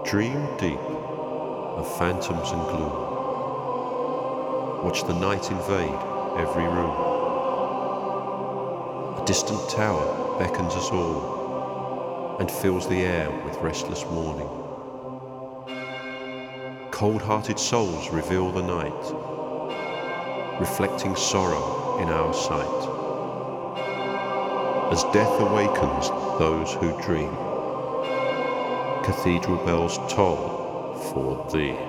Dream deep of phantoms and gloom. Watch the night invade every room. A distant tower beckons us all and fills the air with restless warning. Cold-hearted souls reveal the night, reflecting sorrow in our sight. As death awakens those who dream, cathedral bells toll for thee.